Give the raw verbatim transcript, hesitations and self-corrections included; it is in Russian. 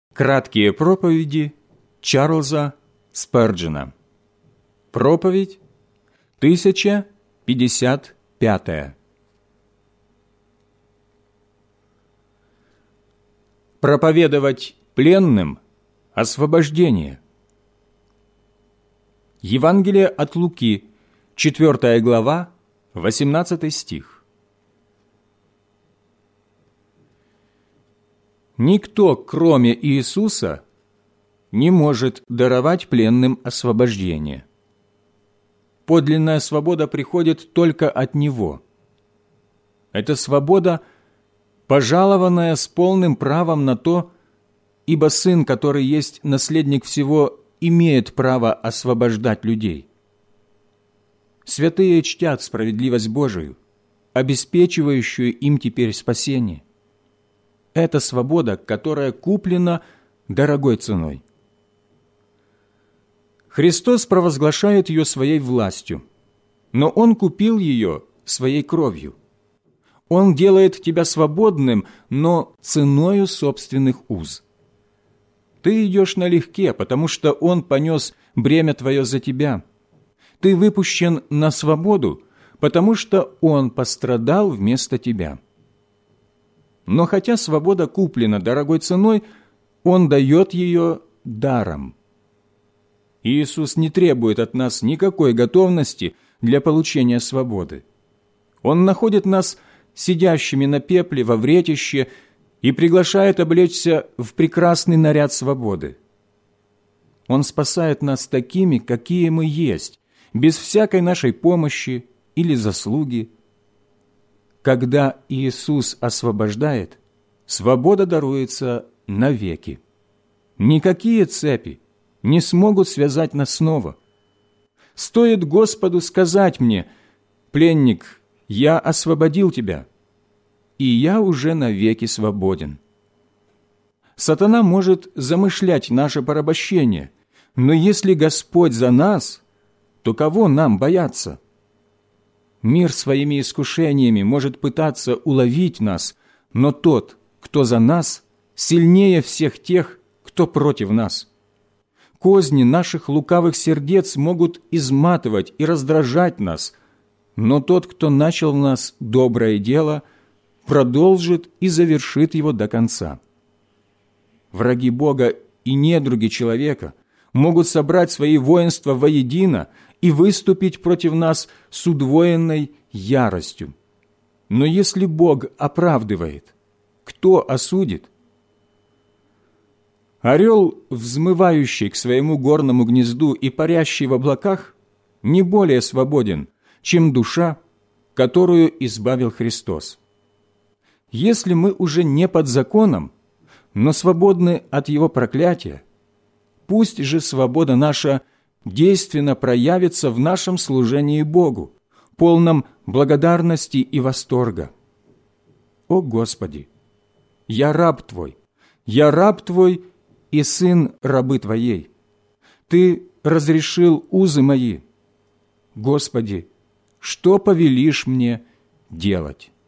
Краткие проповеди Чарльза Спurgeon. Проповедь тысяча пятьдесят пятая. Проповедовать пленным освобождение. Евангелие от Луки, четвёртая глава, восемнадцатый стих. Никто, кроме Иисуса, не может даровать пленным освобождение. Подлинная свобода приходит только от Него. Это свобода, пожалованная с полным правом на то, ибо Сын, который есть наследник всего, имеет право освобождать людей. Святые чтят справедливость Божию, обеспечивающую им теперь спасение. Это свобода, которая куплена дорогой ценой. Христос провозглашает ее своей властью, но Он купил ее своей кровью. Он делает тебя свободным, но ценою собственных уз. Ты идешь налегке, потому что Он понес бремя твое за тебя. Ты выпущен на свободу, потому что Он пострадал вместо тебя. Но хотя свобода куплена дорогой ценой, Он дает ее даром. Иисус не требует от нас никакой готовности для получения свободы. Он находит нас сидящими на пепле во вретище и приглашает облечься в прекрасный наряд свободы. Он спасает нас такими, какие мы есть, без всякой нашей помощи или заслуги. Когда Иисус освобождает, свобода даруется навеки. Никакие цепи не смогут связать нас снова. Стоит Господу сказать мне: «Пленник, я освободил тебя», и я уже навеки свободен. Сатана может замышлять наше порабощение, но если Господь за нас, то кого нам бояться? Мир своими искушениями может пытаться уловить нас, но тот, кто за нас, сильнее всех тех, кто против нас. Козни наших лукавых сердец могут изматывать и раздражать нас, но тот, кто начал в нас доброе дело, продолжит и завершит его до конца. Враги Бога и недруги человека могут собрать свои воинства воедино и выступить против нас с удвоенной яростью. Но если Бог оправдывает, кто осудит? Орел, взмывающий к своему горному гнезду и парящий в облаках, не более свободен, чем душа, которую избавил Христос. Если мы уже не под законом, но свободны от его проклятия, пусть же свобода наша действенно проявится в нашем служении Богу, полном благодарности и восторга. О Господи! Я раб Твой, я раб Твой и сын рабы Твоей. Ты разрешил узы мои. Господи, что повелишь мне делать?